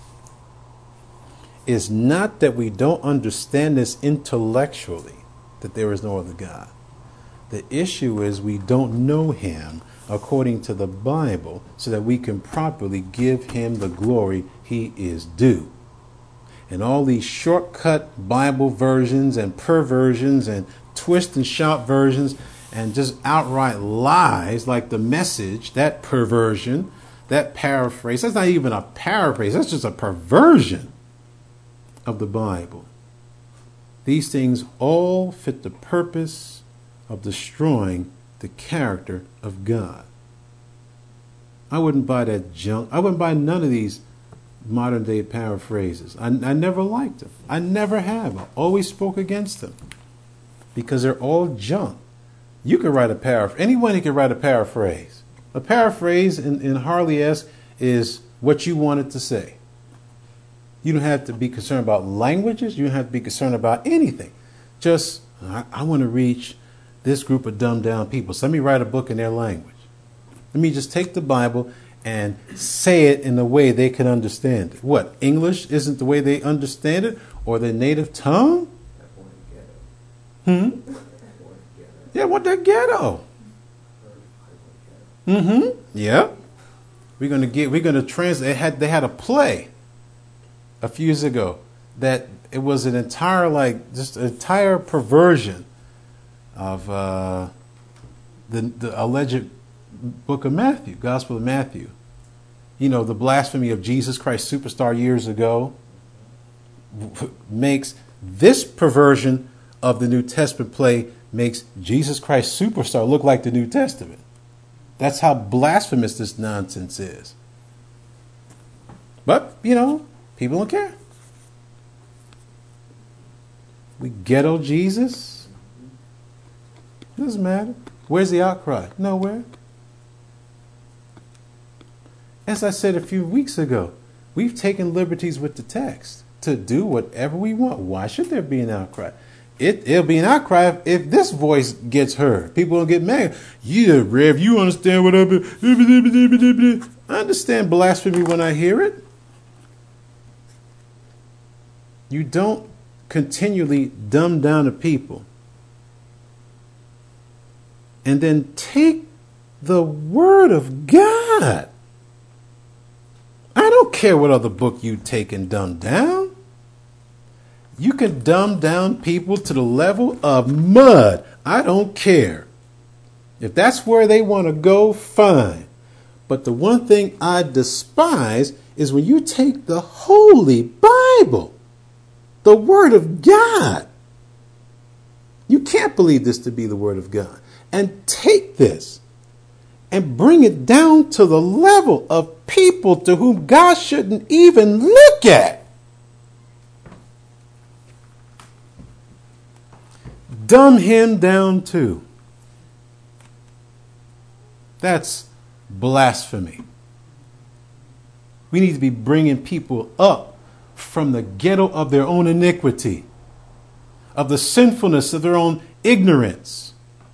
is not that we don't understand this intellectually, that there is no other God. The issue is we don't know him according to the Bible so that we can properly give him the glory he is due. And all these shortcut Bible versions and perversions and twist and shout versions and just outright lies like the Message, that perversion, that paraphrase, that's not even a paraphrase, that's just a perversion of the Bible. These things all fit the purpose of destroying the character of God. I wouldn't buy that junk. I wouldn't buy none of these modern day paraphrases. I never liked them. I never have. I always spoke against them because they're all junk. You could write a paraphrase. Anyone can write a paraphrase. A paraphrase in Harley-esque is what you wanted to say. You don't have to be concerned about languages. You don't have to be concerned about anything. Just, I want to reach this group of dumbed down people. So let me write a book in their language. Let me just take the Bible and say it in a way they can understand it. What, English isn't the way they understand it? Or their native tongue? Yeah, what that ghetto? Yeah. We're gonna translate. They had a play a few years ago that it was an entire perversion of the alleged book of Matthew, Gospel of Matthew. You know, the blasphemy of Jesus Christ Superstar years ago makes this perversion of the New Testament play makes Jesus Christ Superstar look like the New Testament. That's how blasphemous this nonsense is. But, you know, people don't care. We ghetto Jesus. It doesn't matter. Where's the outcry? Nowhere. As I said a few weeks ago, we've taken liberties with the text to do whatever we want. Why should there be an outcry? It'll be an outcry if this voice gets heard. People will get mad. Yeah, Rev, you understand what I understand blasphemy when I hear it. You don't continually dumb down the people and then take the word of God. I don't care what other book you take and dumb down. You can dumb down people to the level of mud. I don't care. If that's where they want to go, fine. But the one thing I despise is when you take the Holy Bible, the Word of God. You can't believe this to be the Word of God. And take this and bring it down to the level of people to whom God shouldn't even look at. Dumb him down too. That's blasphemy. We need to be bringing people up from the ghetto of their own iniquity, of the sinfulness of their own ignorance,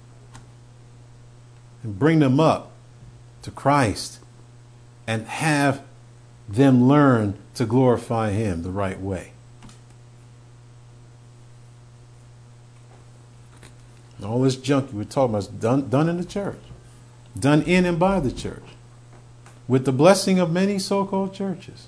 and bring them up to Christ and have them learn to glorify Him the right way. All this junk you were talking about is done in the church, done in and by the church, with the blessing of many so-called churches.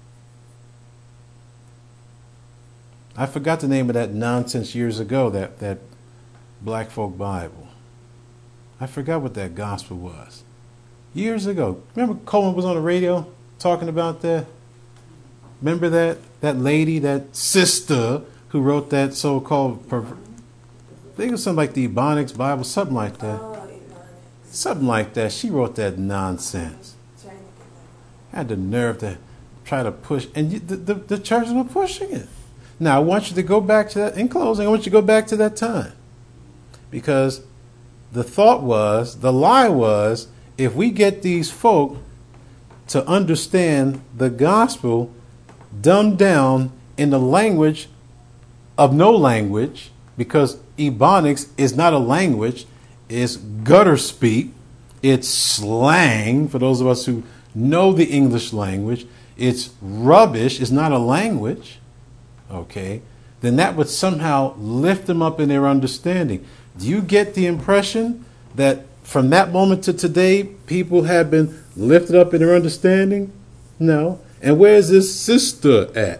I forgot the name of that nonsense years ago, that Black Folk Bible. I forgot what that gospel was. Years ago. Remember Coleman was on the radio talking about that? Remember that lady, that sister who wrote that so-called... I think it was something like the Ebonics Bible, something like that. Something like that. She wrote that nonsense. Had the nerve to try to push, and the churches were pushing it. Now, I want you to go back to that, in closing, I want you to go back to that time. Because the lie was, if we get these folk to understand the gospel dumbed down in the language of no language, because Ebonics is not a language, it's gutter speak, it's slang, for those of us who know the English language, it's rubbish, it's not a language, okay, then that would somehow lift them up in their understanding. Do you get the impression that from that moment to today, people have been lifted up in their understanding? No. And where's this sister at?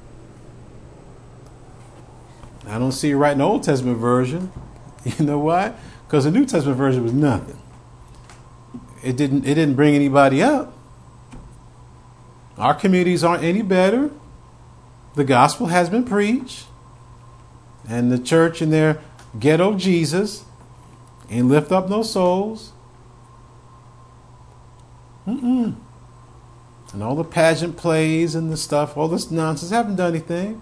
I don't see her writing the Old Testament version. You know why? Because the New Testament version was nothing. It didn't bring anybody up. Our communities aren't any better. The gospel has been preached. And the church in their ghetto Jesus Ain't lift up no souls. And all the pageant plays and the stuff, all this nonsense, haven't done anything.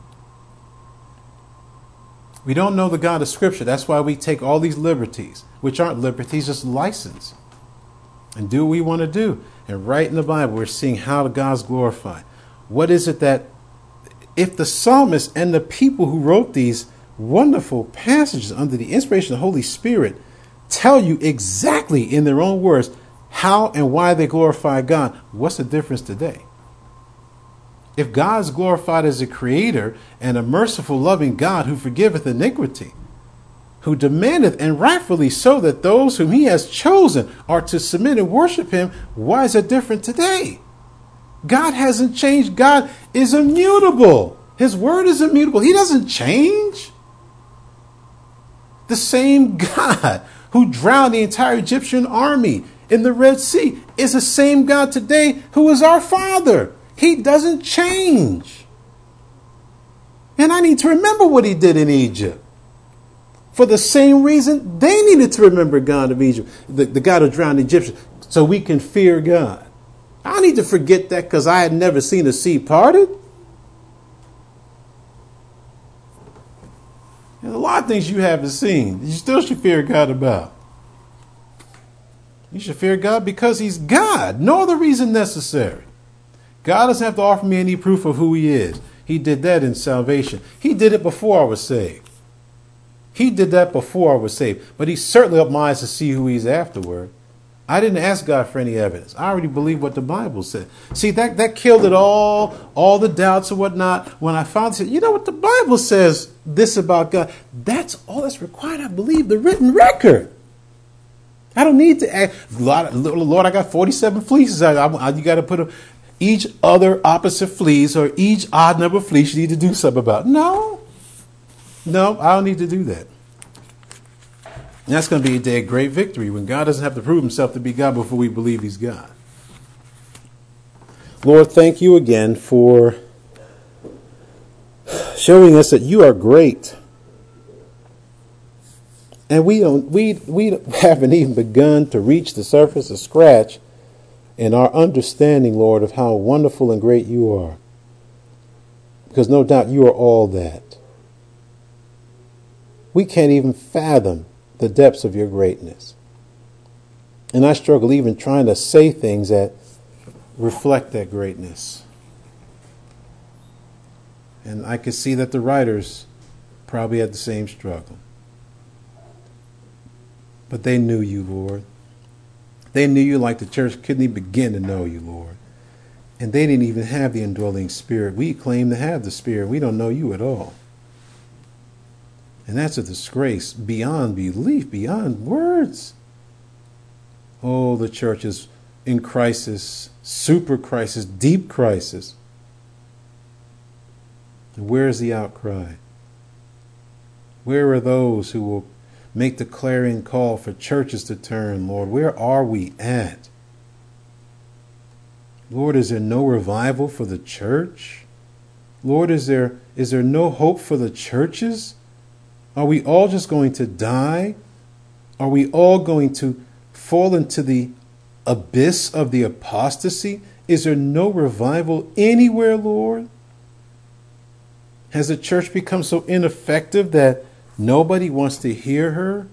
We don't know the God of Scripture. That's why we take all these liberties, which aren't liberties, just license, and do what we want to do. And right in the Bible, we're seeing how God's glorified. What is it that, if the psalmist and the people who wrote these wonderful passages under the inspiration of the Holy Spirit tell you exactly in their own words how and why they glorify God, what's the difference today? If God is glorified as a creator and a merciful, loving God who forgiveth iniquity, who demandeth, and rightfully so, that those whom he has chosen are to submit and worship him, why is it different today? God hasn't changed. God is immutable. His word is immutable. He doesn't change. The same God who drowned the entire Egyptian army in the Red Sea is the same God today who is our Father. He doesn't change. And I need to remember what he did in Egypt. For the same reason they needed to remember God of Egypt, the God who drowned the Egyptians, so we can fear God. I don't need to forget that because I had never seen the sea parted. There's a lot of things you haven't seen that you still should fear God about. You should fear God because he's God. No other reason necessary. God doesn't have to offer me any proof of who he is. He did that in salvation. He did it before I was saved. He did that before I was saved. But he certainly opened my eyes to see who he's afterward. I didn't ask God for any evidence. I already believe what the Bible said. See, that killed it all the doubts and whatnot. When I finally said, you know what, the Bible says this about God. That's all that's required. I believe the written record. I don't need to ask, Lord, I got 47 fleeces. You got to put each other opposite fleece or each odd number of fleece you need to do something about. No, I don't need to do that. And that's going to be a day of great victory when God doesn't have to prove himself to be God before we believe he's God. Lord, thank you again for showing us that you are great. And we haven't even begun to reach the surface or scratch in our understanding, Lord, of how wonderful and great you are. Because no doubt you are all that. We can't even fathom the depths of your greatness. And I struggle even trying to say things that reflect that greatness. And I can see that the writers probably had the same struggle. But they knew you, Lord. They knew you like the church couldn't even begin to know you, Lord. And they didn't even have the indwelling Spirit. We claim to have the Spirit. We don't know you at all. And that's a disgrace beyond belief, beyond words. Oh, the church is in crisis, super crisis, deep crisis. And where is the outcry? Where are those who will make the clarion call for churches to turn, Lord? Where are we at? Lord, is there no revival for the church? Lord, is there no hope for the churches? Are we all just going to die? Are we all going to fall into the abyss of the apostasy? Is there no revival anywhere, Lord? Has the church become so ineffective that nobody wants to hear her?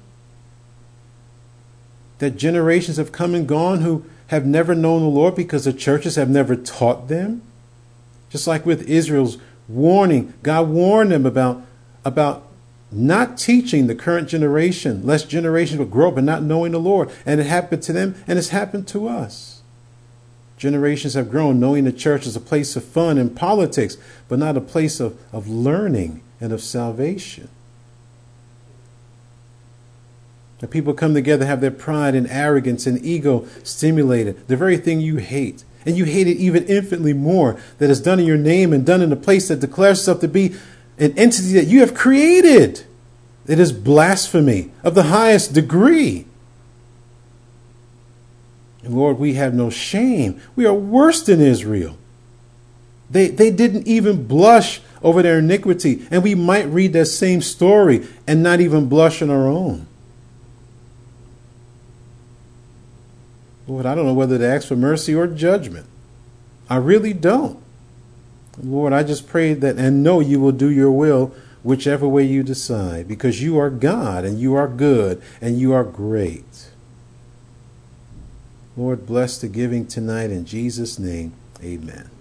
That generations have come and gone who have never known the Lord because the churches have never taught them? Just like with Israel's warning, God warned them about not teaching the current generation, lest generations will grow up and not knowing the Lord. And it happened to them, and it's happened to us. Generations have grown knowing the church is a place of fun and politics, but not a place of learning and of salvation. The people come together, have their pride and arrogance and ego stimulated, the very thing you hate. And you hate it even infinitely more, that is done in your name and done in a place that declares itself to be an entity that you have created. It is blasphemy of the highest degree. And Lord, we have no shame. We are worse than Israel. They didn't even blush over their iniquity. And we might read that same story and not even blush on our own. Lord, I don't know whether to ask for mercy or judgment. I really don't. Lord, I just pray that and know you will do your will whichever way you decide, because you are God and you are good and you are great. Lord, bless the giving tonight in Jesus' name. Amen.